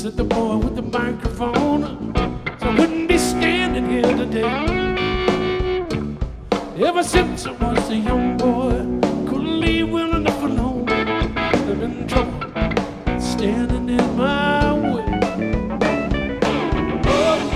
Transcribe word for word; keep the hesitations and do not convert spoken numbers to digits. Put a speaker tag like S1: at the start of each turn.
S1: said the boy with the microphone, so I wouldn't be standing here today. Ever since I was a young